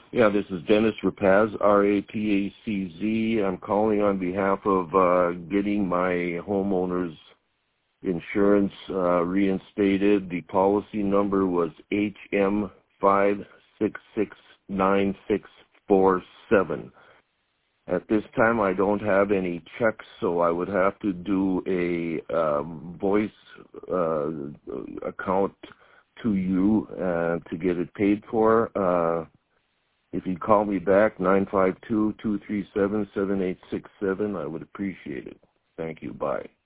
Yeah, this is Dennis Rapaz, R-A-P-A-C-Z. I'm calling on behalf of getting my homeowner's insurance reinstated. The policy number was HM5669647. At this time, I don't have any checks, so I would have to do a voice account to you to get it paid for. If you call me back, 952-237-7867, I would appreciate it. Thank you. Bye.